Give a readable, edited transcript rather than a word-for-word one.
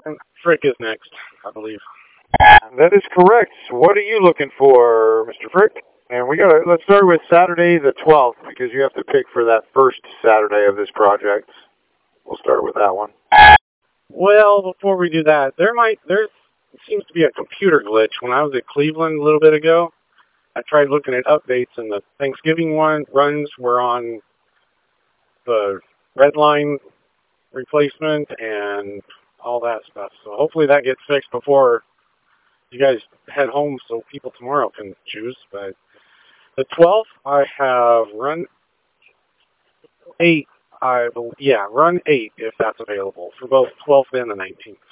Frick is next, I believe. That is correct. What are you looking for, Mr. Frick? And let's start with Saturday the 12th, because you have to pick for that first Saturday of this project. We'll start with that one. Well, before we do that, there seems to be a computer glitch. When I was at Cleveland a little bit ago, I tried looking at updates, and the Thanksgiving runs were on the red line replacement and all that stuff. So hopefully that gets fixed before you guys head home so people tomorrow can choose. But the 12th, I have run 8. Run 8 if that's available for both 12th and the 19th.